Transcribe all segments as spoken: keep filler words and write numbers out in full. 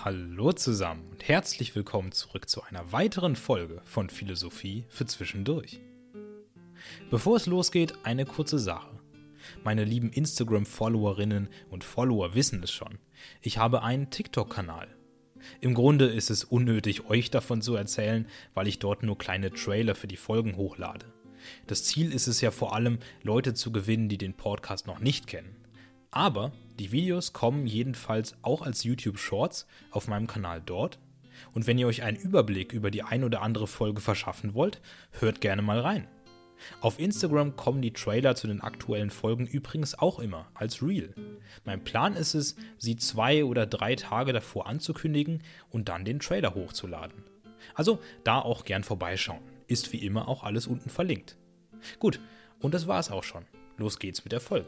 Hallo zusammen und herzlich willkommen zurück zu einer weiteren Folge von Philosophie für Zwischendurch. Bevor es losgeht, eine kurze Sache. Meine lieben Instagram-Followerinnen und Follower wissen es schon. Ich habe einen TikTok-Kanal. Im Grunde ist es unnötig, euch davon zu erzählen, weil ich dort nur kleine Trailer für die Folgen hochlade. Das Ziel ist es ja vor allem, Leute zu gewinnen, die den Podcast noch nicht kennen. Aber die Videos kommen jedenfalls auch als YouTube-Shorts auf meinem Kanal dort. Und wenn ihr euch einen Überblick über die ein oder andere Folge verschaffen wollt, hört gerne mal rein. Auf Instagram kommen die Trailer zu den aktuellen Folgen übrigens auch immer als Reel. Mein Plan ist es, sie zwei oder drei Tage davor anzukündigen und dann den Trailer hochzuladen. Also da auch gern vorbeischauen. Ist wie immer auch alles unten verlinkt. Gut, und das war's auch schon. Los geht's mit der Folge.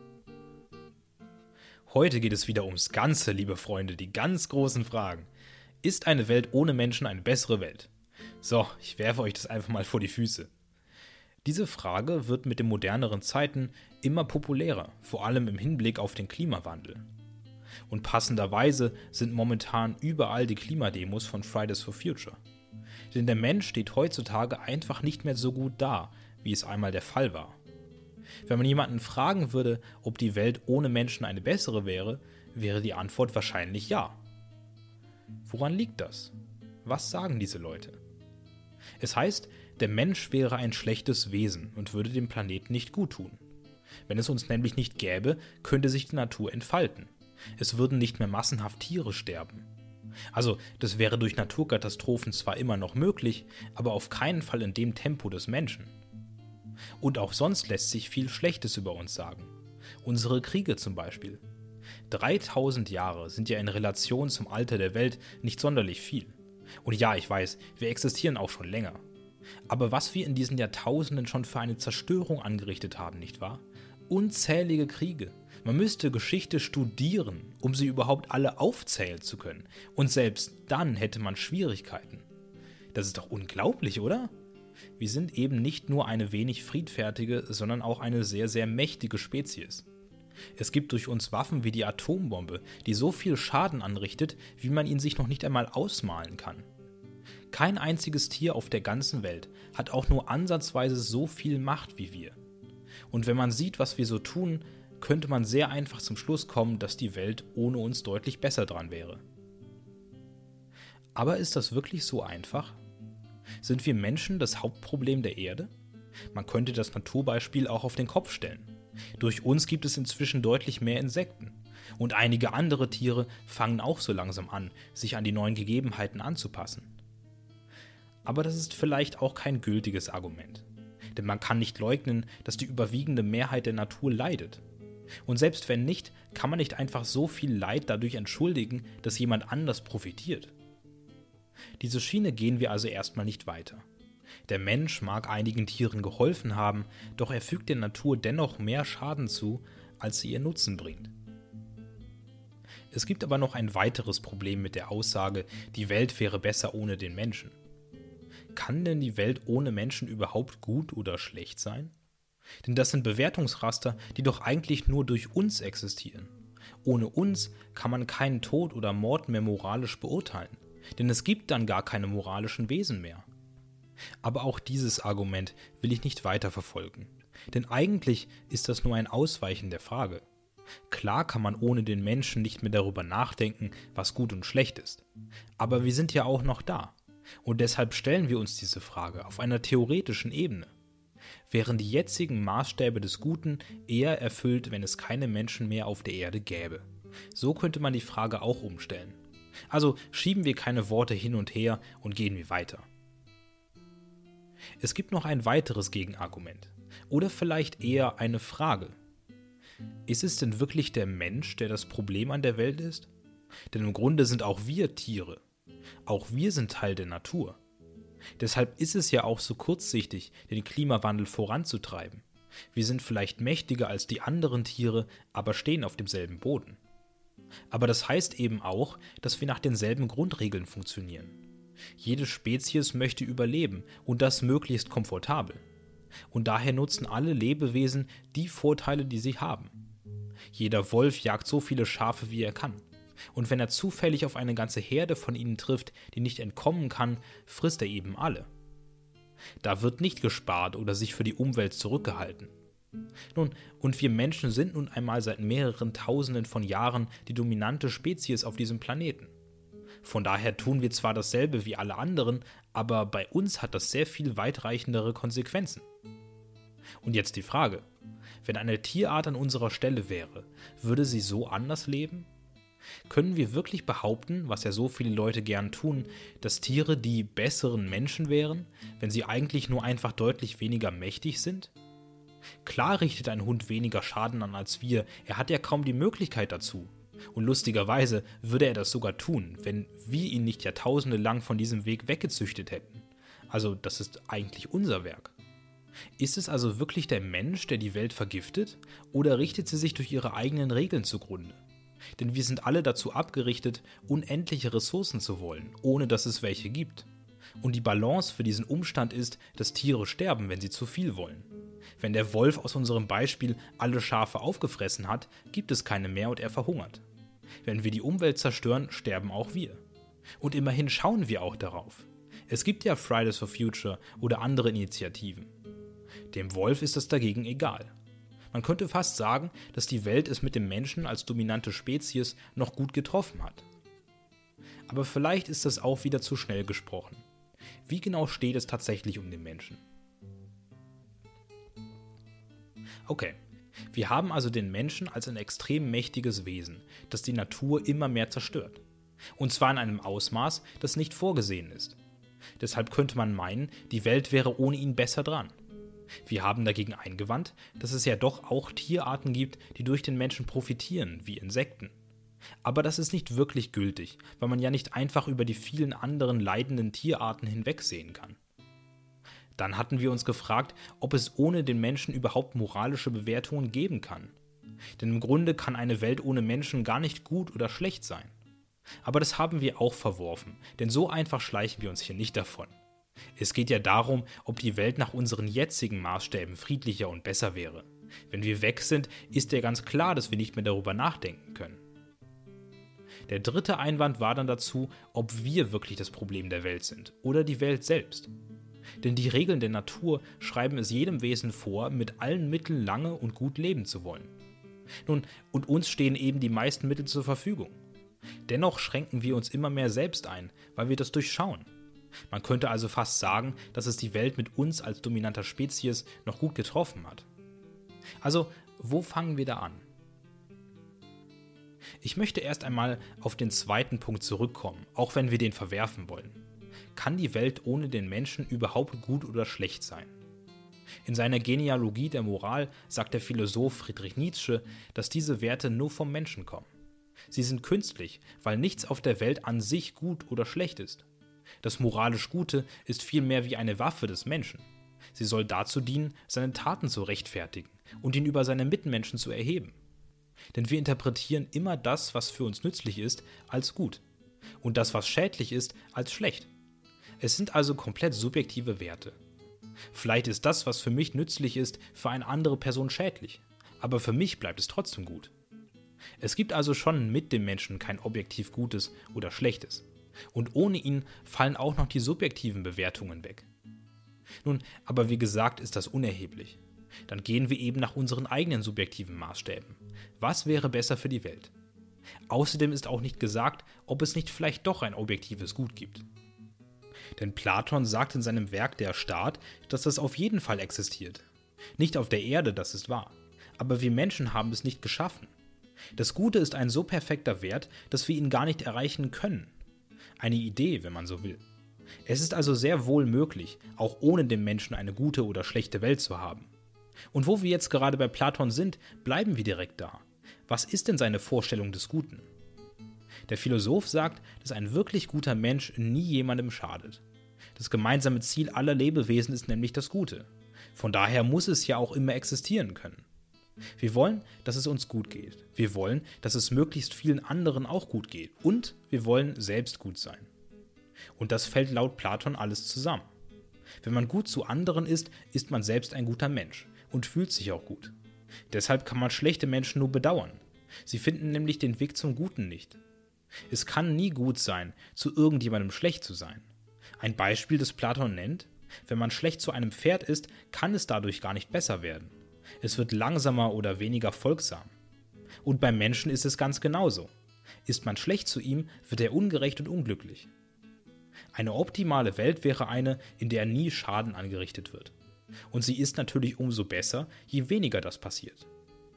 Heute geht es wieder ums Ganze, liebe Freunde, die ganz großen Fragen. Ist eine Welt ohne Menschen eine bessere Welt? So, ich werfe euch das einfach mal vor die Füße. Diese Frage wird mit den moderneren Zeiten immer populärer, vor allem im Hinblick auf den Klimawandel. Und passenderweise sind momentan überall die Klimademos von Fridays for Future. Denn der Mensch steht heutzutage einfach nicht mehr so gut da, wie es einmal der Fall war. Wenn man jemanden fragen würde, ob die Welt ohne Menschen eine bessere wäre, wäre die Antwort wahrscheinlich ja. Woran liegt das? Was sagen diese Leute? Es heißt, der Mensch wäre ein schlechtes Wesen und würde dem Planeten nicht guttun. Wenn es uns nämlich nicht gäbe, könnte sich die Natur entfalten. Es würden nicht mehr massenhaft Tiere sterben. Also, das wäre durch Naturkatastrophen zwar immer noch möglich, aber auf keinen Fall in dem Tempo des Menschen. Und auch sonst lässt sich viel Schlechtes über uns sagen. Unsere Kriege zum Beispiel. dreitausend Jahre sind ja in Relation zum Alter der Welt nicht sonderlich viel. Und ja, ich weiß, wir existieren auch schon länger. Aber was wir in diesen Jahrtausenden schon für eine Zerstörung angerichtet haben, nicht wahr? Unzählige Kriege. Man müsste Geschichte studieren, um sie überhaupt alle aufzählen zu können. Und selbst dann hätte man Schwierigkeiten. Das ist doch unglaublich, oder? Wir sind eben nicht nur eine wenig friedfertige, sondern auch eine sehr, sehr mächtige Spezies. Es gibt durch uns Waffen wie die Atombombe, die so viel Schaden anrichtet, wie man ihn sich noch nicht einmal ausmalen kann. Kein einziges Tier auf der ganzen Welt hat auch nur ansatzweise so viel Macht wie wir. Und wenn man sieht, was wir so tun, könnte man sehr einfach zum Schluss kommen, dass die Welt ohne uns deutlich besser dran wäre. Aber ist das wirklich so einfach? Sind wir Menschen das Hauptproblem der Erde? Man könnte das Naturbeispiel auch auf den Kopf stellen. Durch uns gibt es inzwischen deutlich mehr Insekten. Und einige andere Tiere fangen auch so langsam an, sich an die neuen Gegebenheiten anzupassen. Aber das ist vielleicht auch kein gültiges Argument. Denn man kann nicht leugnen, dass die überwiegende Mehrheit der Natur leidet. Und selbst wenn nicht, kann man nicht einfach so viel Leid dadurch entschuldigen, dass jemand anders profitiert. Diese Schiene gehen wir also erstmal nicht weiter. Der Mensch mag einigen Tieren geholfen haben, doch er fügt der Natur dennoch mehr Schaden zu, als sie ihr Nutzen bringt. Es gibt aber noch ein weiteres Problem mit der Aussage, die Welt wäre besser ohne den Menschen. Kann denn die Welt ohne Menschen überhaupt gut oder schlecht sein? Denn das sind Bewertungsraster, die doch eigentlich nur durch uns existieren. Ohne uns kann man keinen Tod oder Mord mehr moralisch beurteilen. Denn es gibt dann gar keine moralischen Wesen mehr. Aber auch dieses Argument will ich nicht weiter verfolgen. Denn eigentlich ist das nur ein Ausweichen der Frage. Klar kann man ohne den Menschen nicht mehr darüber nachdenken, was gut und schlecht ist. Aber wir sind ja auch noch da. Und deshalb stellen wir uns diese Frage auf einer theoretischen Ebene. Wären die jetzigen Maßstäbe des Guten eher erfüllt, wenn es keine Menschen mehr auf der Erde gäbe? So könnte man die Frage auch umstellen. Also schieben wir keine Worte hin und her und gehen wir weiter. Es gibt noch ein weiteres Gegenargument. Oder vielleicht eher eine Frage. Ist es denn wirklich der Mensch, der das Problem an der Welt ist? Denn im Grunde sind auch wir Tiere. Auch wir sind Teil der Natur. Deshalb ist es ja auch so kurzsichtig, den Klimawandel voranzutreiben. Wir sind vielleicht mächtiger als die anderen Tiere, aber stehen auf demselben Boden. Aber das heißt eben auch, dass wir nach denselben Grundregeln funktionieren. Jede Spezies möchte überleben und das möglichst komfortabel. Und daher nutzen alle Lebewesen die Vorteile, die sie haben. Jeder Wolf jagt so viele Schafe, wie er kann. Und wenn er zufällig auf eine ganze Herde von ihnen trifft, die nicht entkommen kann, frisst er eben alle. Da wird nicht gespart oder sich für die Umwelt zurückgehalten. Nun, und wir Menschen sind nun einmal seit mehreren Tausenden von Jahren die dominante Spezies auf diesem Planeten. Von daher tun wir zwar dasselbe wie alle anderen, aber bei uns hat das sehr viel weitreichendere Konsequenzen. Und jetzt die Frage: Wenn eine Tierart an unserer Stelle wäre, würde sie so anders leben? Können wir wirklich behaupten, was ja so viele Leute gern tun, dass Tiere die besseren Menschen wären, wenn sie eigentlich nur einfach deutlich weniger mächtig sind? Klar richtet ein Hund weniger Schaden an als wir, er hat ja kaum die Möglichkeit dazu. Und lustigerweise würde er das sogar tun, wenn wir ihn nicht jahrtausende lang von diesem Weg weggezüchtet hätten. Also das ist eigentlich unser Werk. Ist es also wirklich der Mensch, der die Welt vergiftet, oder richtet sie sich durch ihre eigenen Regeln zugrunde? Denn wir sind alle dazu abgerichtet, unendliche Ressourcen zu wollen, ohne dass es welche gibt. Und die Balance für diesen Umstand ist, dass Tiere sterben, wenn sie zu viel wollen. Wenn der Wolf aus unserem Beispiel alle Schafe aufgefressen hat, gibt es keine mehr und er verhungert. Wenn wir die Umwelt zerstören, sterben auch wir. Und immerhin schauen wir auch darauf. Es gibt ja Fridays for Future oder andere Initiativen. Dem Wolf ist es dagegen egal. Man könnte fast sagen, dass die Welt es mit dem Menschen als dominante Spezies noch gut getroffen hat. Aber vielleicht ist das auch wieder zu schnell gesprochen. Wie genau steht es tatsächlich um den Menschen? Okay, wir haben also den Menschen als ein extrem mächtiges Wesen, das die Natur immer mehr zerstört. Und zwar in einem Ausmaß, das nicht vorgesehen ist. Deshalb könnte man meinen, die Welt wäre ohne ihn besser dran. Wir haben dagegen eingewandt, dass es ja doch auch Tierarten gibt, die durch den Menschen profitieren, wie Insekten. Aber das ist nicht wirklich gültig, weil man ja nicht einfach über die vielen anderen leidenden Tierarten hinwegsehen kann. Dann hatten wir uns gefragt, ob es ohne den Menschen überhaupt moralische Bewertungen geben kann. Denn im Grunde kann eine Welt ohne Menschen gar nicht gut oder schlecht sein. Aber das haben wir auch verworfen, denn so einfach schleichen wir uns hier nicht davon. Es geht ja darum, ob die Welt nach unseren jetzigen Maßstäben friedlicher und besser wäre. Wenn wir weg sind, ist ja ganz klar, dass wir nicht mehr darüber nachdenken können. Der dritte Einwand war dann dazu, ob wir wirklich das Problem der Welt sind oder die Welt selbst. Denn die Regeln der Natur schreiben es jedem Wesen vor, mit allen Mitteln lange und gut leben zu wollen. Nun, und uns stehen eben die meisten Mittel zur Verfügung. Dennoch schränken wir uns immer mehr selbst ein, weil wir das durchschauen. Man könnte also fast sagen, dass es die Welt mit uns als dominanter Spezies noch gut getroffen hat. Also, wo fangen wir da an? Ich möchte erst einmal auf den zweiten Punkt zurückkommen, auch wenn wir den verwerfen wollen. Kann die Welt ohne den Menschen überhaupt gut oder schlecht sein? In seiner Genealogie der Moral sagt der Philosoph Friedrich Nietzsche, dass diese Werte nur vom Menschen kommen. Sie sind künstlich, weil nichts auf der Welt an sich gut oder schlecht ist. Das moralisch Gute ist vielmehr wie eine Waffe des Menschen. Sie soll dazu dienen, seine Taten zu rechtfertigen und ihn über seine Mitmenschen zu erheben. Denn wir interpretieren immer das, was für uns nützlich ist, als gut und das, was schädlich ist, als schlecht. Es sind also komplett subjektive Werte. Vielleicht ist das, was für mich nützlich ist, für eine andere Person schädlich, aber für mich bleibt es trotzdem gut. Es gibt also schon mit dem Menschen kein objektiv Gutes oder Schlechtes. Und ohne ihn fallen auch noch die subjektiven Bewertungen weg. Nun, aber wie gesagt, ist das unerheblich. Dann gehen wir eben nach unseren eigenen subjektiven Maßstäben. Was wäre besser für die Welt? Außerdem ist auch nicht gesagt, ob es nicht vielleicht doch ein objektives Gut gibt. Denn Platon sagt in seinem Werk Der Staat, dass das auf jeden Fall existiert. Nicht auf der Erde, das ist wahr. Aber wir Menschen haben es nicht geschaffen. Das Gute ist ein so perfekter Wert, dass wir ihn gar nicht erreichen können. Eine Idee, wenn man so will. Es ist also sehr wohl möglich, auch ohne den Menschen eine gute oder schlechte Welt zu haben. Und wo wir jetzt gerade bei Platon sind, bleiben wir direkt da. Was ist denn seine Vorstellung des Guten? Der Philosoph sagt, dass ein wirklich guter Mensch nie jemandem schadet. Das gemeinsame Ziel aller Lebewesen ist nämlich das Gute. Von daher muss es ja auch immer existieren können. Wir wollen, dass es uns gut geht. Wir wollen, dass es möglichst vielen anderen auch gut geht. Und wir wollen selbst gut sein. Und das fällt laut Platon alles zusammen. Wenn man gut zu anderen ist, ist man selbst ein guter Mensch und fühlt sich auch gut. Deshalb kann man schlechte Menschen nur bedauern. Sie finden nämlich den Weg zum Guten nicht. Es kann nie gut sein, zu irgendjemandem schlecht zu sein. Ein Beispiel, das Platon nennt: Wenn man schlecht zu einem Pferd ist, kann es dadurch gar nicht besser werden. Es wird langsamer oder weniger folgsam. Und beim Menschen ist es ganz genauso. Ist man schlecht zu ihm, wird er ungerecht und unglücklich. Eine optimale Welt wäre eine, in der nie Schaden angerichtet wird. Und sie ist natürlich umso besser, je weniger das passiert.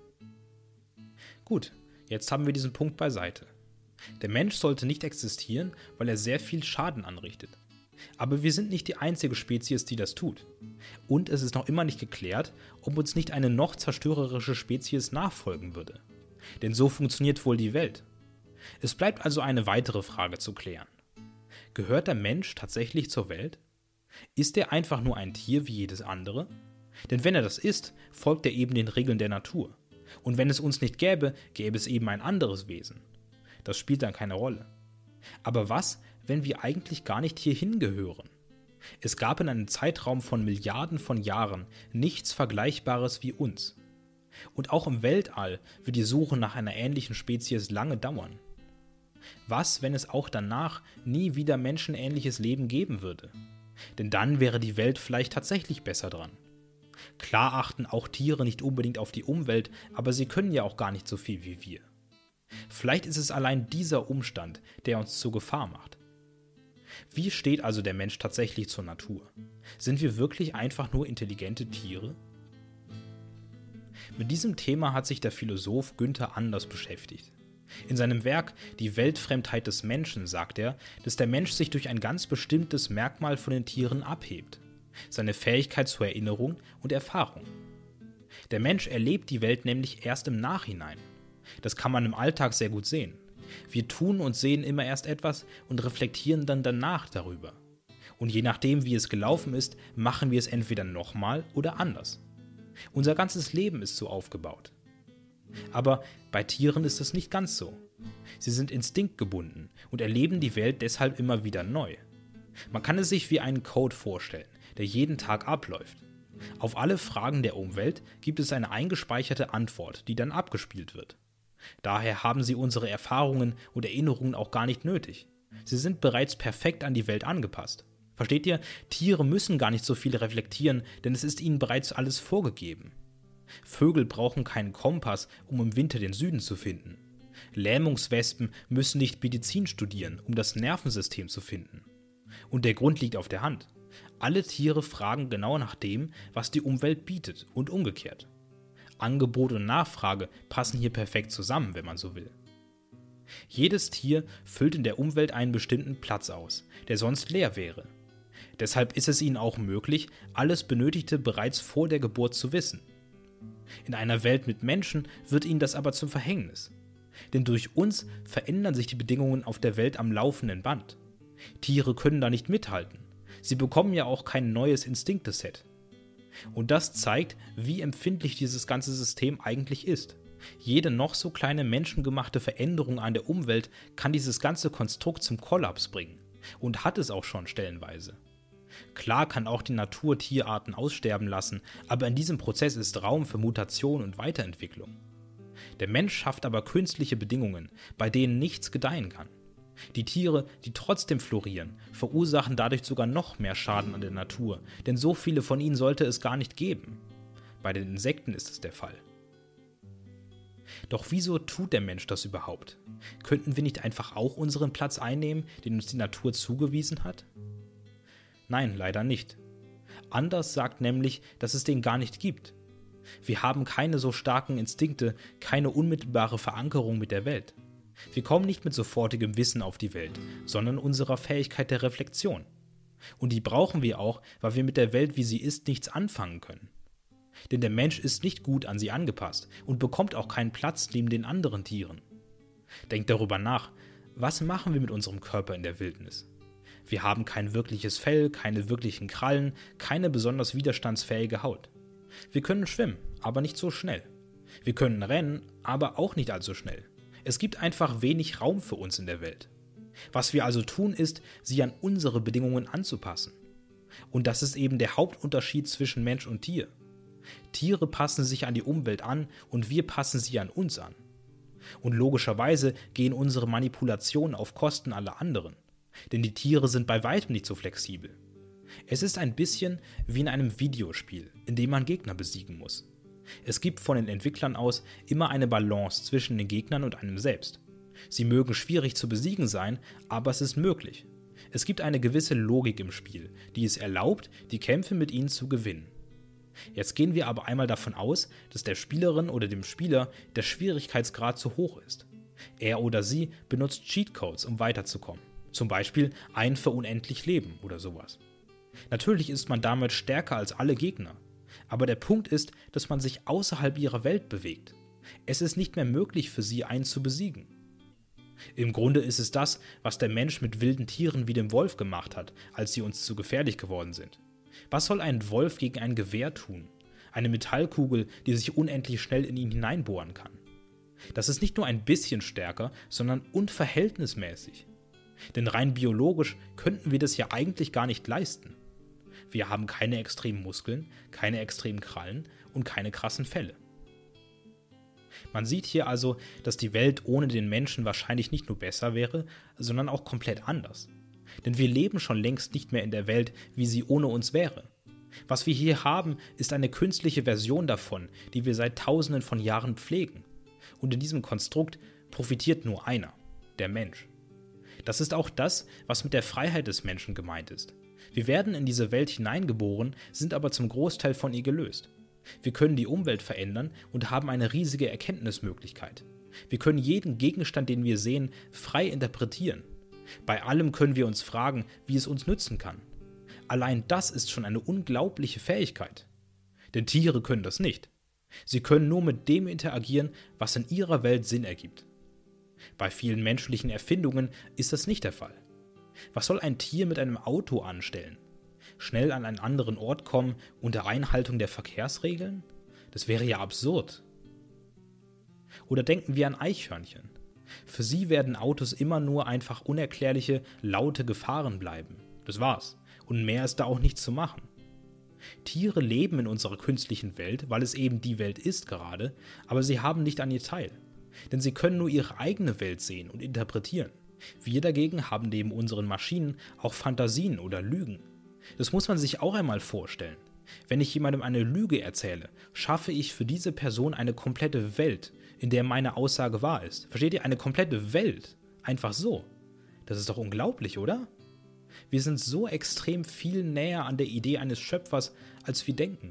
Gut, jetzt haben wir diesen Punkt beiseite. Der Mensch sollte nicht existieren, weil er sehr viel Schaden anrichtet. Aber wir sind nicht die einzige Spezies, die das tut. Und es ist noch immer nicht geklärt, ob uns nicht eine noch zerstörerische Spezies nachfolgen würde. Denn so funktioniert wohl die Welt. Es bleibt also eine weitere Frage zu klären. Gehört der Mensch tatsächlich zur Welt? Ist er einfach nur ein Tier wie jedes andere? Denn wenn er das ist, folgt er eben den Regeln der Natur. Und wenn es uns nicht gäbe, gäbe es eben ein anderes Wesen. Das spielt dann keine Rolle. Aber was, wenn wir eigentlich gar nicht hierhin gehören? Es gab in einem Zeitraum von Milliarden von Jahren nichts Vergleichbares wie uns. Und auch im Weltall wird die Suche nach einer ähnlichen Spezies lange dauern. Was, wenn es auch danach nie wieder menschenähnliches Leben geben würde? Denn dann wäre die Welt vielleicht tatsächlich besser dran. Klar achten auch Tiere nicht unbedingt auf die Umwelt, aber sie können ja auch gar nicht so viel wie wir. Vielleicht ist es allein dieser Umstand, der uns zur Gefahr macht. Wie steht also der Mensch tatsächlich zur Natur? Sind wir wirklich einfach nur intelligente Tiere? Mit diesem Thema hat sich der Philosoph Günther Anders beschäftigt. In seinem Werk Die Weltfremdheit des Menschen sagt er, dass der Mensch sich durch ein ganz bestimmtes Merkmal von den Tieren abhebt: seine Fähigkeit zur Erinnerung und Erfahrung. Der Mensch erlebt die Welt nämlich erst im Nachhinein. Das kann man im Alltag sehr gut sehen. Wir tun und sehen immer erst etwas und reflektieren dann danach darüber. Und je nachdem, wie es gelaufen ist, machen wir es entweder nochmal oder anders. Unser ganzes Leben ist so aufgebaut. Aber bei Tieren ist es nicht ganz so. Sie sind instinktgebunden und erleben die Welt deshalb immer wieder neu. Man kann es sich wie einen Code vorstellen, der jeden Tag abläuft. Auf alle Fragen der Umwelt gibt es eine eingespeicherte Antwort, die dann abgespielt wird. Daher haben sie unsere Erfahrungen und Erinnerungen auch gar nicht nötig. Sie sind bereits perfekt an die Welt angepasst. Versteht ihr? Tiere müssen gar nicht so viel reflektieren, denn es ist ihnen bereits alles vorgegeben. Vögel brauchen keinen Kompass, um im Winter den Süden zu finden. Lähmungswespen müssen nicht Medizin studieren, um das Nervensystem zu finden. Und der Grund liegt auf der Hand. Alle Tiere fragen genau nach dem, was die Umwelt bietet, und umgekehrt. Angebot und Nachfrage passen hier perfekt zusammen, wenn man so will. Jedes Tier füllt in der Umwelt einen bestimmten Platz aus, der sonst leer wäre. Deshalb ist es ihnen auch möglich, alles Benötigte bereits vor der Geburt zu wissen. In einer Welt mit Menschen wird ihnen das aber zum Verhängnis. Denn durch uns verändern sich die Bedingungen auf der Welt am laufenden Band. Tiere können da nicht mithalten. Sie bekommen ja auch kein neues Instinkteset. Und das zeigt, wie empfindlich dieses ganze System eigentlich ist. Jede noch so kleine menschengemachte Veränderung an der Umwelt kann dieses ganze Konstrukt zum Kollaps bringen. Und hat es auch schon stellenweise. Klar kann auch die Natur Tierarten aussterben lassen, aber in diesem Prozess ist Raum für Mutation und Weiterentwicklung. Der Mensch schafft aber künstliche Bedingungen, bei denen nichts gedeihen kann. Die Tiere, die trotzdem florieren, verursachen dadurch sogar noch mehr Schaden an der Natur, denn so viele von ihnen sollte es gar nicht geben. Bei den Insekten ist es der Fall. Doch wieso tut der Mensch das überhaupt? Könnten wir nicht einfach auch unseren Platz einnehmen, den uns die Natur zugewiesen hat? Nein, leider nicht. Anders sagt nämlich, dass es den gar nicht gibt. Wir haben keine so starken Instinkte, keine unmittelbare Verankerung mit der Welt. Wir kommen nicht mit sofortigem Wissen auf die Welt, sondern unserer Fähigkeit der Reflexion. Und die brauchen wir auch, weil wir mit der Welt, wie sie ist, nichts anfangen können. Denn der Mensch ist nicht gut an sie angepasst und bekommt auch keinen Platz neben den anderen Tieren. Denkt darüber nach, was machen wir mit unserem Körper in der Wildnis? Wir haben kein wirkliches Fell, keine wirklichen Krallen, keine besonders widerstandsfähige Haut. Wir können schwimmen, aber nicht so schnell. Wir können rennen, aber auch nicht allzu schnell. Es gibt einfach wenig Raum für uns in der Welt. Was wir also tun, ist, sie an unsere Bedingungen anzupassen. Und das ist eben der Hauptunterschied zwischen Mensch und Tier. Tiere passen sich an die Umwelt an und wir passen sie an uns an. Und logischerweise gehen unsere Manipulationen auf Kosten aller anderen. Denn die Tiere sind bei weitem nicht so flexibel. Es ist ein bisschen wie in einem Videospiel, in dem man Gegner besiegen muss. Es gibt von den Entwicklern aus immer eine Balance zwischen den Gegnern und einem selbst. Sie mögen schwierig zu besiegen sein, aber es ist möglich. Es gibt eine gewisse Logik im Spiel, die es erlaubt, die Kämpfe mit ihnen zu gewinnen. Jetzt gehen wir aber einmal davon aus, dass der Spielerin oder dem Spieler der Schwierigkeitsgrad zu hoch ist. Er oder sie benutzt Cheatcodes, um weiterzukommen. Zum Beispiel ein für unendlich Leben oder sowas. Natürlich ist man damit stärker als alle Gegner. Aber der Punkt ist, dass man sich außerhalb ihrer Welt bewegt. Es ist nicht mehr möglich für sie, einen zu besiegen. Im Grunde ist es das, was der Mensch mit wilden Tieren wie dem Wolf gemacht hat, als sie uns zu gefährlich geworden sind. Was soll ein Wolf gegen ein Gewehr tun? Eine Metallkugel, die sich unendlich schnell in ihn hineinbohren kann. Das ist nicht nur ein bisschen stärker, sondern unverhältnismäßig. Denn rein biologisch könnten wir das ja eigentlich gar nicht leisten. Wir haben keine extremen Muskeln, keine extremen Krallen und keine krassen Felle. Man sieht hier also, dass die Welt ohne den Menschen wahrscheinlich nicht nur besser wäre, sondern auch komplett anders. Denn wir leben schon längst nicht mehr in der Welt, wie sie ohne uns wäre. Was wir hier haben, ist eine künstliche Version davon, die wir seit Tausenden von Jahren pflegen. Und in diesem Konstrukt profitiert nur einer, der Mensch. Das ist auch das, was mit der Freiheit des Menschen gemeint ist. Wir werden in diese Welt hineingeboren, sind aber zum Großteil von ihr gelöst. Wir können die Umwelt verändern und haben eine riesige Erkenntnismöglichkeit. Wir können jeden Gegenstand, den wir sehen, frei interpretieren. Bei allem können wir uns fragen, wie es uns nützen kann. Allein das ist schon eine unglaubliche Fähigkeit. Denn Tiere können das nicht. Sie können nur mit dem interagieren, was in ihrer Welt Sinn ergibt. Bei vielen menschlichen Erfindungen ist das nicht der Fall. Was soll ein Tier mit einem Auto anstellen? Schnell an einen anderen Ort kommen unter Einhaltung der Verkehrsregeln? Das wäre ja absurd. Oder denken wir an Eichhörnchen. Für sie werden Autos immer nur einfach unerklärliche, laute Gefahren bleiben. Das war's. Und mehr ist da auch nicht zu machen. Tiere leben in unserer künstlichen Welt, weil es eben die Welt ist gerade, aber sie haben nicht an ihr teil. Denn sie können nur ihre eigene Welt sehen und interpretieren. Wir dagegen haben neben unseren Maschinen auch Fantasien oder Lügen. Das muss man sich auch einmal vorstellen. Wenn ich jemandem eine Lüge erzähle, schaffe ich für diese Person eine komplette Welt, in der meine Aussage wahr ist. Versteht ihr? Eine komplette Welt. Einfach so. Das ist doch unglaublich, oder? Wir sind so extrem viel näher an der Idee eines Schöpfers, als wir denken.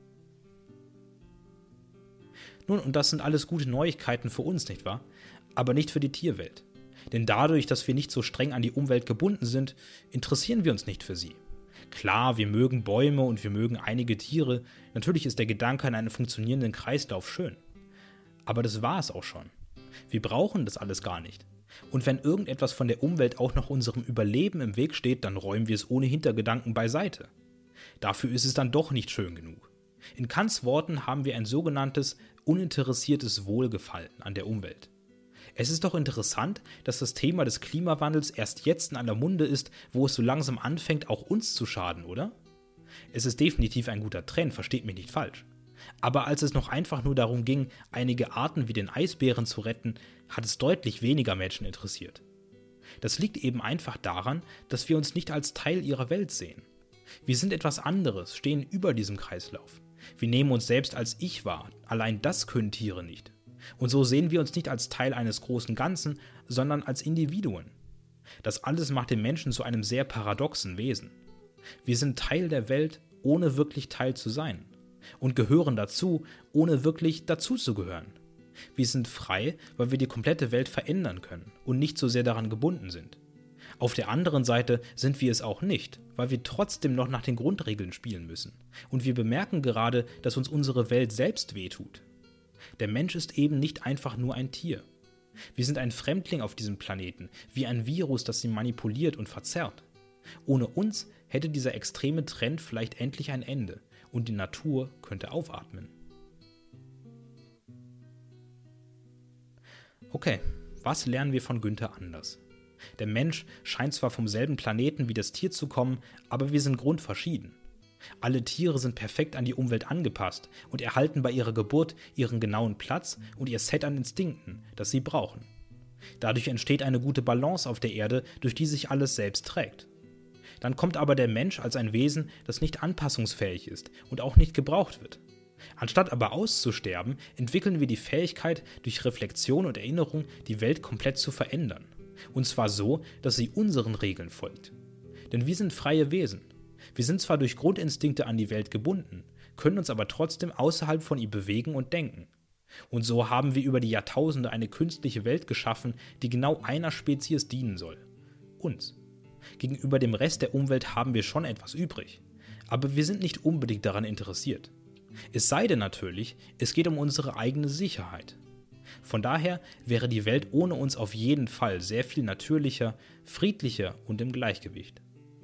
Nun, und das sind alles gute Neuigkeiten für uns, nicht wahr? Aber nicht für die Tierwelt. Denn dadurch, dass wir nicht so streng an die Umwelt gebunden sind, interessieren wir uns nicht für sie. Klar, wir mögen Bäume und wir mögen einige Tiere. Natürlich ist der Gedanke an einen funktionierenden Kreislauf schön. Aber das war es auch schon. Wir brauchen das alles gar nicht. Und wenn irgendetwas von der Umwelt auch noch unserem Überleben im Weg steht, dann räumen wir es ohne Hintergedanken beiseite. Dafür ist es dann doch nicht schön genug. In Kants Worten haben wir ein sogenanntes uninteressiertes Wohlgefallen an der Umwelt. Es ist doch interessant, dass das Thema des Klimawandels erst jetzt in aller Munde ist, wo es so langsam anfängt, auch uns zu schaden, oder? Es ist definitiv ein guter Trend, versteht mich nicht falsch. Aber als es noch einfach nur darum ging, einige Arten wie den Eisbären zu retten, hat es deutlich weniger Menschen interessiert. Das liegt eben einfach daran, dass wir uns nicht als Teil ihrer Welt sehen. Wir sind etwas anderes, stehen über diesem Kreislauf. Wir nehmen uns selbst als Ich wahr, allein das können Tiere nicht. Und so sehen wir uns nicht als Teil eines großen Ganzen, sondern als Individuen. Das alles macht den Menschen zu einem sehr paradoxen Wesen. Wir sind Teil der Welt, ohne wirklich Teil zu sein. Und gehören dazu, ohne wirklich dazuzugehören. Wir sind frei, weil wir die komplette Welt verändern können und nicht so sehr daran gebunden sind. Auf der anderen Seite sind wir es auch nicht, weil wir trotzdem noch nach den Grundregeln spielen müssen. Und wir bemerken gerade, dass uns unsere Welt selbst wehtut. Der Mensch ist eben nicht einfach nur ein Tier. Wir sind ein Fremdling auf diesem Planeten, wie ein Virus, das ihn manipuliert und verzerrt. Ohne uns hätte dieser extreme Trend vielleicht endlich ein Ende und die Natur könnte aufatmen. Okay, was lernen wir von Günther Anders? Der Mensch scheint zwar vom selben Planeten wie das Tier zu kommen, aber wir sind grundverschieden. Alle Tiere sind perfekt an die Umwelt angepasst und erhalten bei ihrer Geburt ihren genauen Platz und ihr Set an Instinkten, das sie brauchen. Dadurch entsteht eine gute Balance auf der Erde, durch die sich alles selbst trägt. Dann kommt aber der Mensch als ein Wesen, das nicht anpassungsfähig ist und auch nicht gebraucht wird. Anstatt aber auszusterben, entwickeln wir die Fähigkeit, durch Reflexion und Erinnerung die Welt komplett zu verändern. Und zwar so, dass sie unseren Regeln folgt. Denn wir sind freie Wesen. Wir sind zwar durch Grundinstinkte an die Welt gebunden, können uns aber trotzdem außerhalb von ihr bewegen und denken. Und so haben wir über die Jahrtausende eine künstliche Welt geschaffen, die genau einer Spezies dienen soll: uns. Gegenüber dem Rest der Umwelt haben wir schon etwas übrig, aber wir sind nicht unbedingt daran interessiert. Es sei denn natürlich, es geht um unsere eigene Sicherheit. Von daher wäre die Welt ohne uns auf jeden Fall sehr viel natürlicher, friedlicher und im Gleichgewicht.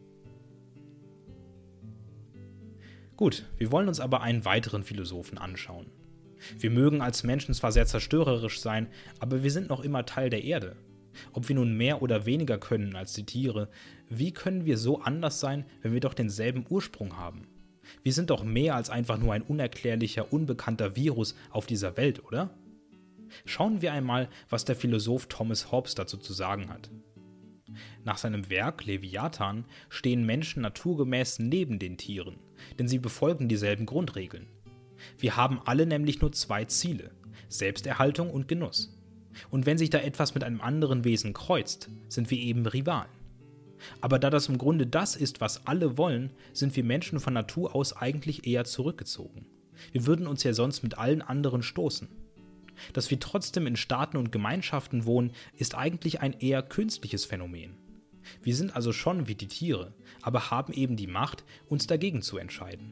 Gut, wir wollen uns aber einen weiteren Philosophen anschauen. Wir mögen als Menschen zwar sehr zerstörerisch sein, aber wir sind noch immer Teil der Erde. Ob wir nun mehr oder weniger können als die Tiere, wie können wir so anders sein, wenn wir doch denselben Ursprung haben? Wir sind doch mehr als einfach nur ein unerklärlicher, unbekannter Virus auf dieser Welt, oder? Schauen wir einmal, was der Philosoph Thomas Hobbes dazu zu sagen hat. Nach seinem Werk Leviathan stehen Menschen naturgemäß neben den Tieren, denn sie befolgen dieselben Grundregeln. Wir haben alle nämlich nur zwei Ziele: Selbsterhaltung und Genuss. Und wenn sich da etwas mit einem anderen Wesen kreuzt, sind wir eben Rivalen. Aber da das im Grunde das ist, was alle wollen, sind wir Menschen von Natur aus eigentlich eher zurückgezogen. Wir würden uns ja sonst mit allen anderen stoßen. Dass wir trotzdem in Staaten und Gemeinschaften wohnen, ist eigentlich ein eher künstliches Phänomen. Wir sind also schon wie die Tiere, aber haben eben die Macht, uns dagegen zu entscheiden.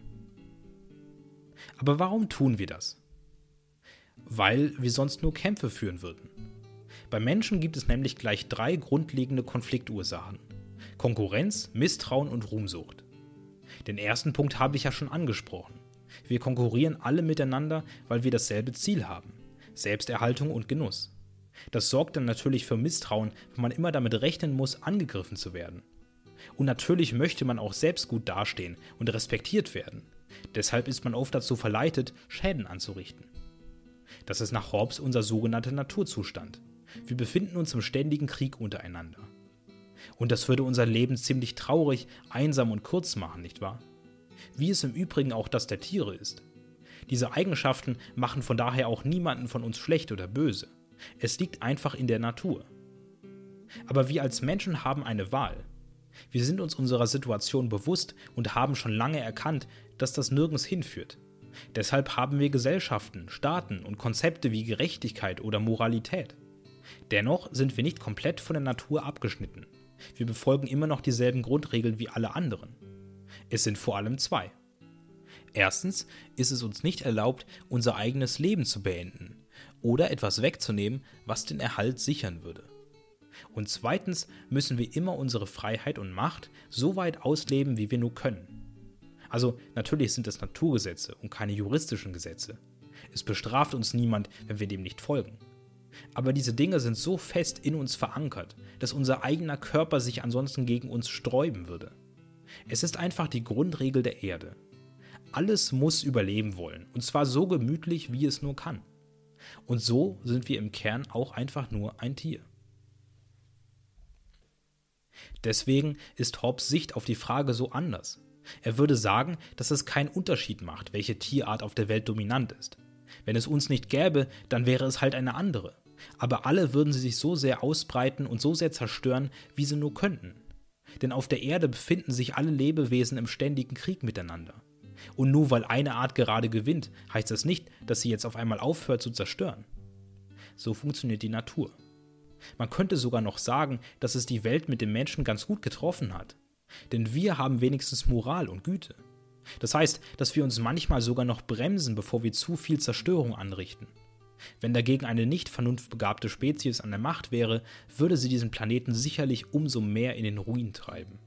Aber warum tun wir das? Weil wir sonst nur Kämpfe führen würden. Bei Menschen gibt es nämlich gleich drei grundlegende Konfliktursachen: Konkurrenz, Misstrauen und Ruhmsucht. Den ersten Punkt habe ich ja schon angesprochen. Wir konkurrieren alle miteinander, weil wir dasselbe Ziel haben: Selbsterhaltung und Genuss. Das sorgt dann natürlich für Misstrauen, wenn man immer damit rechnen muss, angegriffen zu werden. Und natürlich möchte man auch selbst gut dastehen und respektiert werden. Deshalb ist man oft dazu verleitet, Schäden anzurichten. Das ist nach Hobbes unser sogenannter Naturzustand. Wir befinden uns im ständigen Krieg untereinander. Und das würde unser Leben ziemlich traurig, einsam und kurz machen, nicht wahr? Wie es im Übrigen auch das der Tiere ist. Diese Eigenschaften machen von daher auch niemanden von uns schlecht oder böse. Es liegt einfach in der Natur. Aber wir als Menschen haben eine Wahl. Wir sind uns unserer Situation bewusst und haben schon lange erkannt, dass das nirgends hinführt. Deshalb haben wir Gesellschaften, Staaten und Konzepte wie Gerechtigkeit oder Moralität. Dennoch sind wir nicht komplett von der Natur abgeschnitten. Wir befolgen immer noch dieselben Grundregeln wie alle anderen. Es sind vor allem zwei. Erstens ist es uns nicht erlaubt, unser eigenes Leben zu beenden oder etwas wegzunehmen, was den Erhalt sichern würde. Und zweitens müssen wir immer unsere Freiheit und Macht so weit ausleben, wie wir nur können. Also natürlich sind es Naturgesetze und keine juristischen Gesetze. Es bestraft uns niemand, wenn wir dem nicht folgen. Aber diese Dinge sind so fest in uns verankert, dass unser eigener Körper sich ansonsten gegen uns sträuben würde. Es ist einfach die Grundregel der Erde. Alles muss überleben wollen, und zwar so gemütlich, wie es nur kann. Und so sind wir im Kern auch einfach nur ein Tier. Deswegen ist Hobbes' Sicht auf die Frage so anders. Er würde sagen, dass es keinen Unterschied macht, welche Tierart auf der Welt dominant ist. Wenn es uns nicht gäbe, dann wäre es halt eine andere. Aber alle würden sie sich so sehr ausbreiten und so sehr zerstören, wie sie nur könnten. Denn auf der Erde befinden sich alle Lebewesen im ständigen Krieg miteinander. Und nur weil eine Art gerade gewinnt, heißt das nicht, dass sie jetzt auf einmal aufhört zu zerstören. So funktioniert die Natur. Man könnte sogar noch sagen, dass es die Welt mit dem Menschen ganz gut getroffen hat. Denn wir haben wenigstens Moral und Güte. Das heißt, dass wir uns manchmal sogar noch bremsen, bevor wir zu viel Zerstörung anrichten. Wenn dagegen eine nicht vernunftbegabte Spezies an der Macht wäre, würde sie diesen Planeten sicherlich umso mehr in den Ruin treiben.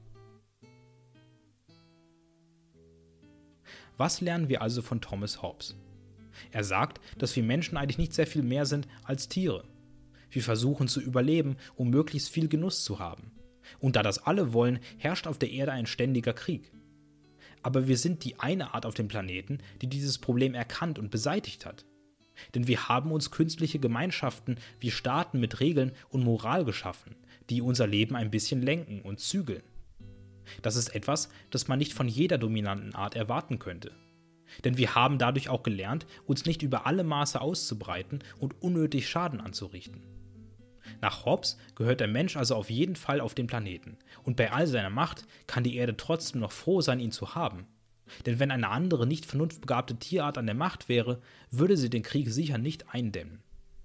Was lernen wir also von Thomas Hobbes? Er sagt, dass wir Menschen eigentlich nicht sehr viel mehr sind als Tiere. Wir versuchen zu überleben, um möglichst viel Genuss zu haben. Und da das alle wollen, herrscht auf der Erde ein ständiger Krieg. Aber wir sind die eine Art auf dem Planeten, die dieses Problem erkannt und beseitigt hat. Denn wir haben uns künstliche Gemeinschaften wie Staaten mit Regeln und Moral geschaffen, die unser Leben ein bisschen lenken und zügeln. Das ist etwas, das man nicht von jeder dominanten Art erwarten könnte. Denn wir haben dadurch auch gelernt, uns nicht über alle Maße auszubreiten und unnötig Schaden anzurichten. Nach Hobbes gehört der Mensch also auf jeden Fall auf den Planeten, und bei all seiner Macht kann die Erde trotzdem noch froh sein, ihn zu haben. Denn wenn eine andere, nicht vernunftbegabte Tierart an der Macht wäre, würde sie den Krieg sicher nicht eindämmen.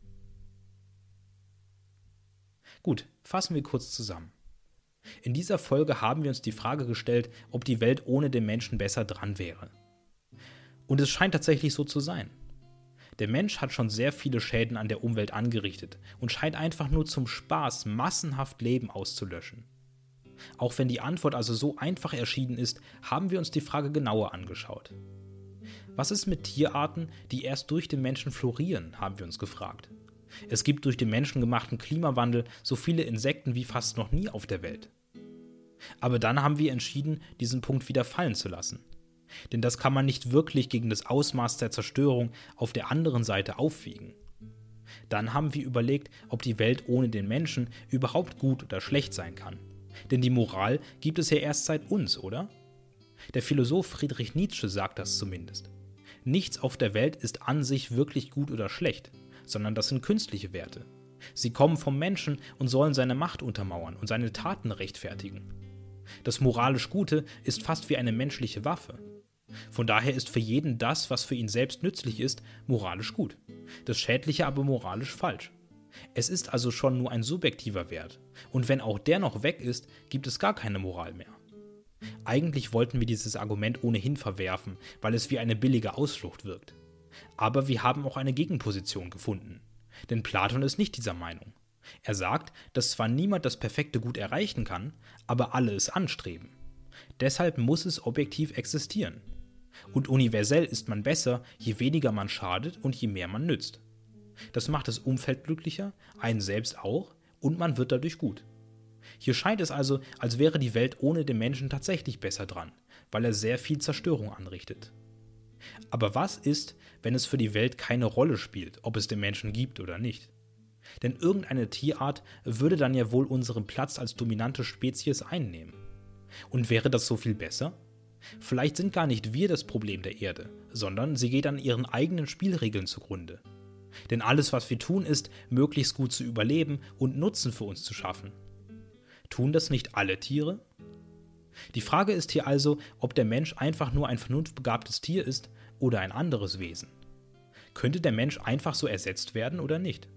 Gut, fassen wir kurz zusammen. In dieser Folge haben wir uns die Frage gestellt, ob die Welt ohne den Menschen besser dran wäre. Und es scheint tatsächlich so zu sein. Der Mensch hat schon sehr viele Schäden an der Umwelt angerichtet und scheint einfach nur zum Spaß massenhaft Leben auszulöschen. Auch wenn die Antwort also so einfach erschienen ist, haben wir uns die Frage genauer angeschaut. Was ist mit Tierarten, die erst durch den Menschen florieren, haben wir uns gefragt. Es gibt durch den menschengemachten Klimawandel so viele Insekten wie fast noch nie auf der Welt. Aber dann haben wir entschieden, diesen Punkt wieder fallen zu lassen. Denn das kann man nicht wirklich gegen das Ausmaß der Zerstörung auf der anderen Seite aufwiegen. Dann haben wir überlegt, ob die Welt ohne den Menschen überhaupt gut oder schlecht sein kann. Denn die Moral gibt es ja erst seit uns, oder? Der Philosoph Friedrich Nietzsche sagt das zumindest. Nichts auf der Welt ist an sich wirklich gut oder schlecht, sondern das sind künstliche Werte. Sie kommen vom Menschen und sollen seine Macht untermauern und seine Taten rechtfertigen. Das moralisch Gute ist fast wie eine menschliche Waffe. Von daher ist für jeden das, was für ihn selbst nützlich ist, moralisch gut. Das Schädliche aber moralisch falsch. Es ist also schon nur ein subjektiver Wert. Und wenn auch der noch weg ist, gibt es gar keine Moral mehr. Eigentlich wollten wir dieses Argument ohnehin verwerfen, weil es wie eine billige Ausflucht wirkt. Aber wir haben auch eine Gegenposition gefunden. Denn Platon ist nicht dieser Meinung. Er sagt, dass zwar niemand das perfekte Gut erreichen kann, aber alle es anstreben. Deshalb muss es objektiv existieren. Und universell ist man besser, je weniger man schadet und je mehr man nützt. Das macht das Umfeld glücklicher, einen selbst auch, und man wird dadurch gut. Hier scheint es also, als wäre die Welt ohne den Menschen tatsächlich besser dran, weil er sehr viel Zerstörung anrichtet. Aber was ist, wenn es für die Welt keine Rolle spielt, ob es den Menschen gibt oder nicht? Denn irgendeine Tierart würde dann ja wohl unseren Platz als dominante Spezies einnehmen. Und wäre das so viel besser? Vielleicht sind gar nicht wir das Problem der Erde, sondern sie geht an ihren eigenen Spielregeln zugrunde. Denn alles, was wir tun, ist, möglichst gut zu überleben und Nutzen für uns zu schaffen. Tun das nicht alle Tiere? Die Frage ist hier also, ob der Mensch einfach nur ein vernunftbegabtes Tier ist oder ein anderes Wesen. Könnte der Mensch einfach so ersetzt werden oder nicht?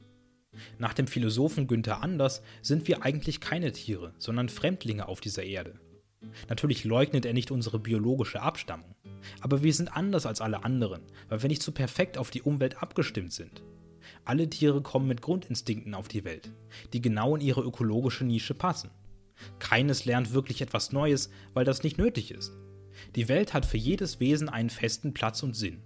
Nach dem Philosophen Günther Anders sind wir eigentlich keine Tiere, sondern Fremdlinge auf dieser Erde. Natürlich leugnet er nicht unsere biologische Abstammung, aber wir sind anders als alle anderen, weil wir nicht so perfekt auf die Umwelt abgestimmt sind. Alle Tiere kommen mit Grundinstinkten auf die Welt, die genau in ihre ökologische Nische passen. Keines lernt wirklich etwas Neues, weil das nicht nötig ist. Die Welt hat für jedes Wesen einen festen Platz und Sinn.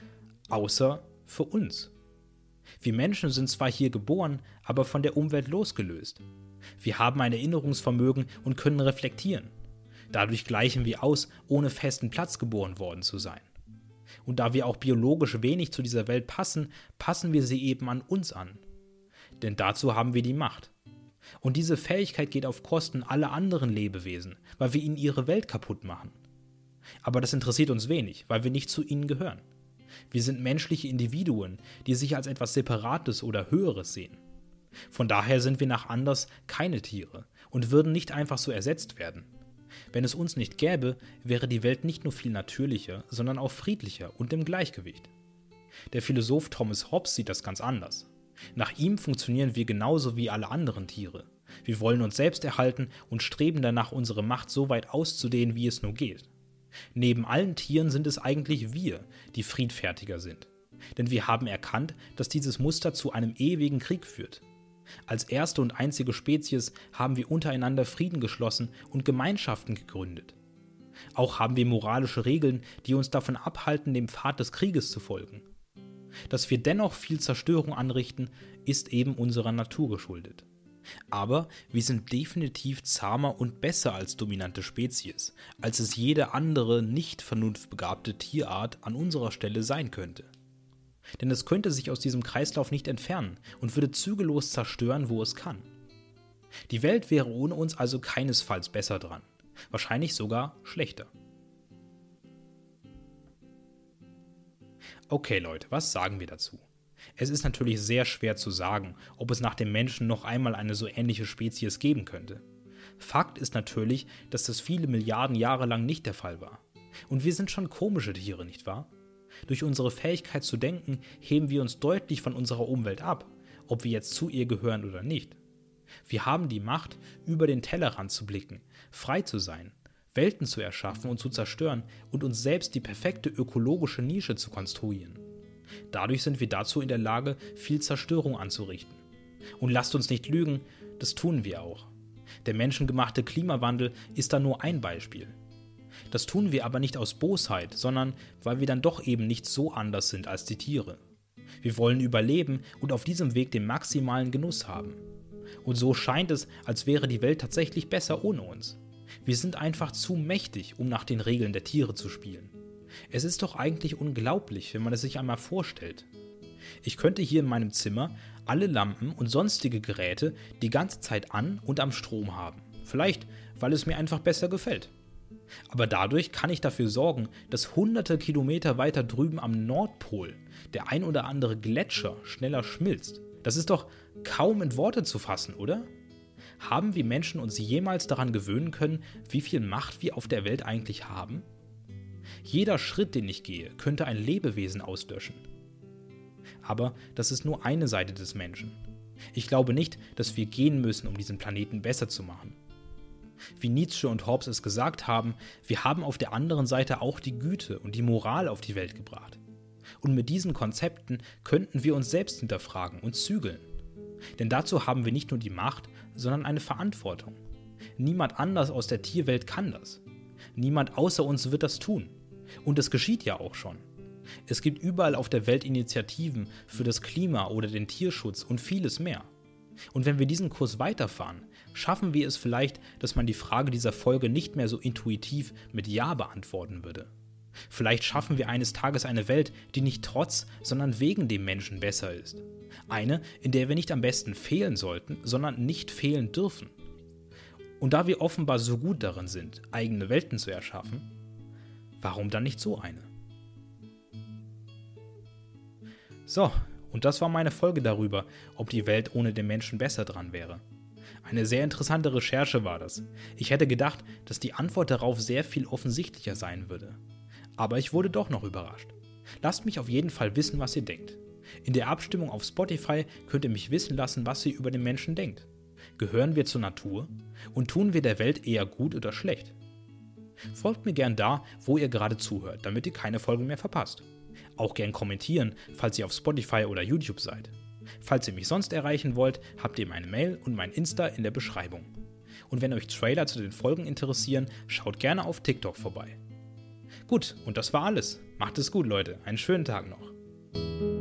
Außer für uns. Wir Menschen sind zwar hier geboren, aber von der Umwelt losgelöst. Wir haben ein Erinnerungsvermögen und können reflektieren. Dadurch gleichen wir aus, ohne festen Platz geboren worden zu sein. Und da wir auch biologisch wenig zu dieser Welt passen, passen wir sie eben an uns an. Denn dazu haben wir die Macht. Und diese Fähigkeit geht auf Kosten aller anderen Lebewesen, weil wir ihnen ihre Welt kaputt machen. Aber das interessiert uns wenig, weil wir nicht zu ihnen gehören. Wir sind menschliche Individuen, die sich als etwas Separates oder Höheres sehen. Von daher sind wir nach Anders keine Tiere und würden nicht einfach so ersetzt werden. Wenn es uns nicht gäbe, wäre die Welt nicht nur viel natürlicher, sondern auch friedlicher und im Gleichgewicht. Der Philosoph Thomas Hobbes sieht das ganz anders. Nach ihm funktionieren wir genauso wie alle anderen Tiere. Wir wollen uns selbst erhalten und streben danach, unsere Macht so weit auszudehnen, wie es nur geht. Neben allen Tieren sind es eigentlich wir, die friedfertiger sind. Denn wir haben erkannt, dass dieses Muster zu einem ewigen Krieg führt. Als erste und einzige Spezies haben wir untereinander Frieden geschlossen und Gemeinschaften gegründet. Auch haben wir moralische Regeln, die uns davon abhalten, dem Pfad des Krieges zu folgen. Dass wir dennoch viel Zerstörung anrichten, ist eben unserer Natur geschuldet. Aber wir sind definitiv zahmer und besser als dominante Spezies, als es jede andere nicht vernunftbegabte Tierart an unserer Stelle sein könnte. Denn es könnte sich aus diesem Kreislauf nicht entfernen und würde zügellos zerstören, wo es kann. Die Welt wäre ohne uns also keinesfalls besser dran, wahrscheinlich sogar schlechter. Okay Leute, was sagen wir dazu? Es ist natürlich sehr schwer zu sagen, ob es nach dem Menschen noch einmal eine so ähnliche Spezies geben könnte. Fakt ist natürlich, dass das viele Milliarden Jahre lang nicht der Fall war. Und wir sind schon komische Tiere, nicht wahr? Durch unsere Fähigkeit zu denken, heben wir uns deutlich von unserer Umwelt ab, ob wir jetzt zu ihr gehören oder nicht. Wir haben die Macht, über den Tellerrand zu blicken, frei zu sein, Welten zu erschaffen und zu zerstören und uns selbst die perfekte ökologische Nische zu konstruieren. Dadurch sind wir dazu in der Lage, viel Zerstörung anzurichten. Und lasst uns nicht lügen, das tun wir auch. Der menschengemachte Klimawandel ist da nur ein Beispiel. Das tun wir aber nicht aus Bosheit, sondern weil wir dann doch eben nicht so anders sind als die Tiere. Wir wollen überleben und auf diesem Weg den maximalen Genuss haben. Und so scheint es, als wäre die Welt tatsächlich besser ohne uns. Wir sind einfach zu mächtig, um nach den Regeln der Tiere zu spielen. Es ist doch eigentlich unglaublich, wenn man es sich einmal vorstellt. Ich könnte hier in meinem Zimmer alle Lampen und sonstige Geräte die ganze Zeit an und am Strom haben. Vielleicht, weil es mir einfach besser gefällt. Aber dadurch kann ich dafür sorgen, dass hunderte Kilometer weiter drüben am Nordpol der ein oder andere Gletscher schneller schmilzt. Das ist doch kaum in Worte zu fassen, oder? Haben wir Menschen uns jemals daran gewöhnen können, wie viel Macht wir auf der Welt eigentlich haben? Jeder Schritt, den ich gehe, könnte ein Lebewesen auslöschen. Aber das ist nur eine Seite des Menschen. Ich glaube nicht, dass wir gehen müssen, um diesen Planeten besser zu machen. Wie Nietzsche und Hobbes es gesagt haben, wir haben auf der anderen Seite auch die Güte und die Moral auf die Welt gebracht. Und mit diesen Konzepten könnten wir uns selbst hinterfragen und zügeln. Denn dazu haben wir nicht nur die Macht, sondern eine Verantwortung. Niemand anders aus der Tierwelt kann das. Niemand außer uns wird das tun. Und es geschieht ja auch schon. Es gibt überall auf der Welt Initiativen für das Klima oder den Tierschutz und vieles mehr. Und wenn wir diesen Kurs weiterfahren, schaffen wir es vielleicht, dass man die Frage dieser Folge nicht mehr so intuitiv mit Ja beantworten würde. Vielleicht schaffen wir eines Tages eine Welt, die nicht trotz, sondern wegen dem Menschen besser ist. Eine, in der wir nicht am besten fehlen sollten, sondern nicht fehlen dürfen. Und da wir offenbar so gut darin sind, eigene Welten zu erschaffen, warum dann nicht so eine? So, und das war meine Folge darüber, ob die Welt ohne den Menschen besser dran wäre. Eine sehr interessante Recherche war das. Ich hätte gedacht, dass die Antwort darauf sehr viel offensichtlicher sein würde. Aber ich wurde doch noch überrascht. Lasst mich auf jeden Fall wissen, was ihr denkt. In der Abstimmung auf Spotify könnt ihr mich wissen lassen, was ihr über den Menschen denkt. Gehören wir zur Natur? Und tun wir der Welt eher gut oder schlecht? Folgt mir gern da, wo ihr gerade zuhört, damit ihr keine Folge mehr verpasst. Auch gern kommentieren, falls ihr auf Spotify oder YouTube seid. Falls ihr mich sonst erreichen wollt, habt ihr meine Mail und mein Insta in der Beschreibung. Und wenn euch Trailer zu den Folgen interessieren, schaut gerne auf TikTok vorbei. Gut, und das war alles. Macht es gut, Leute. Einen schönen Tag noch.